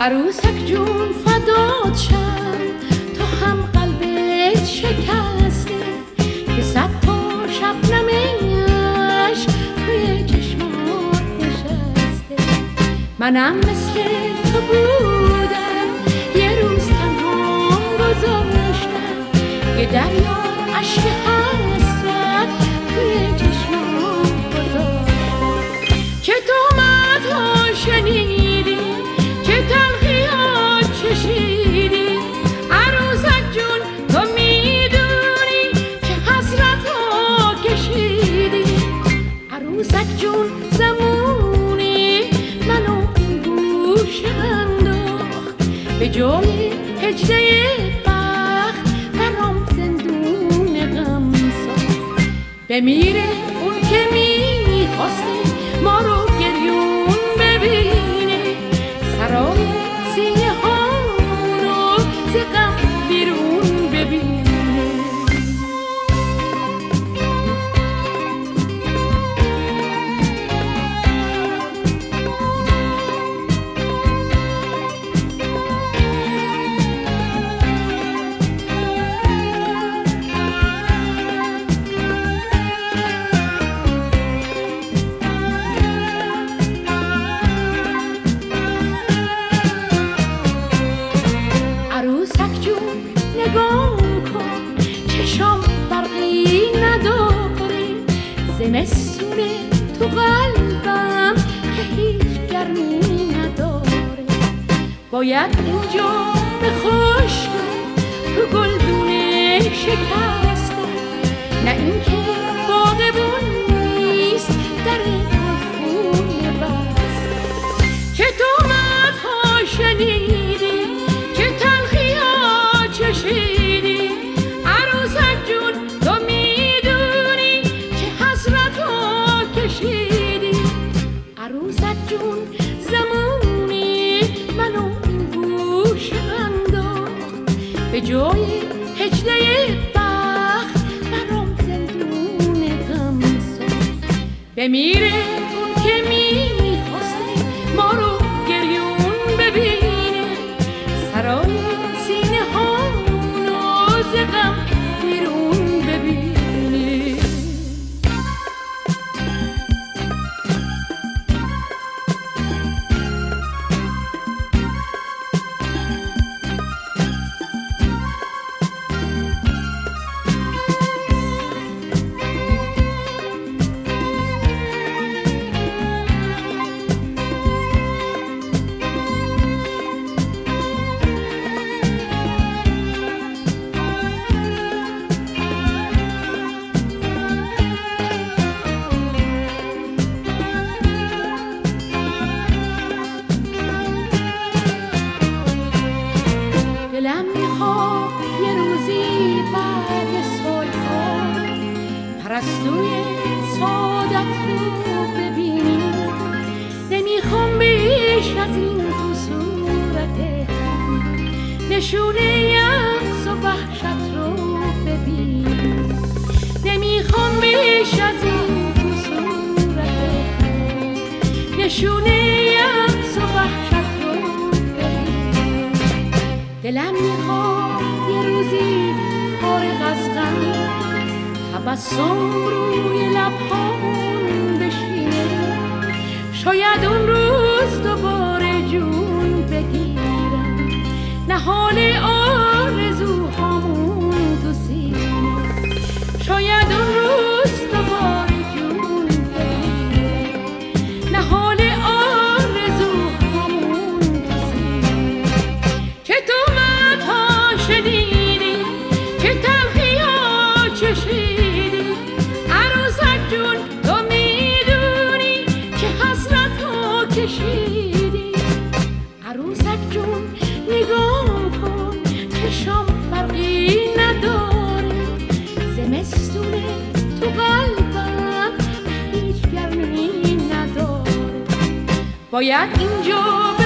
عروسک جون فدات شم، تو هم قلبت شکسته که صد تا شبنمش توی چشمات نشسته. منم مثل تو بودم، یه روز تنها گذاشتم، یه دریا اشک حسرت توی چشمات گذاشتم. که تهمت‌ها شنیدی، چه تلخی‌ها چشیدی، عروسک جون تو میدونی چه حسرت‌ها کشیدی. عروسک جون زمونی منو این گوش انداخت، به جای هجله بخت برام زندون غم ساخت. بمیره اون که میخواسته ما رو گریون ببینه، سرای سینه ها رو ز غم بیرون ببینه. عروسک جون نگاه کن، چشام برقی نداره، زمستونه تو قلبم که هیچ گرمی نداره. باید اینجا به خشکی تو گلدونه شکسته، نه اینکه باغبون نیست در گلخونه بسته. که تهمت‌ها شنیدی، چه تلخی‌ها چشیدی، عروسک جون تو میدونی چه حسرت‌ها کشیدی. عروسک جون زمونی منو این گوش انداخت، به جای هجله بخت برام زندون غم ساخت. بمیره اون که میخواسته ما رو گریون ببینه، سرای سینه ها رو ز غم بیرون ببینه. دلم میخواد یه روزی بعد سالها پرستوی سعادت رو ببینی. نمیخوام بیش از این تو صورت هم نشونه یأس و وحشت رو ببینی. نمیخوام بیش از این تو صورت هم نشونه یأس و وحشت رو ببینی. دلم میخواد یه روزی فارغ از غم تبسم روی لبهام بشینه، شاید اون روز دوباره جون بگیرم نهال آرزوهامون تو سینه. شاید اون روز دوباره جون بگیرم نهال آرزوهامون تو سینه. که تهمت‌ها شنیدی، که تلخی‌ها چشیدی، عروسک جون تو میدونی چه حسرت‌ها کشیدی. عروسک جون نگاه کن، چشام برقی نداره، زمستونه تو قلبم هیچ گرمی نداره. باید اینجا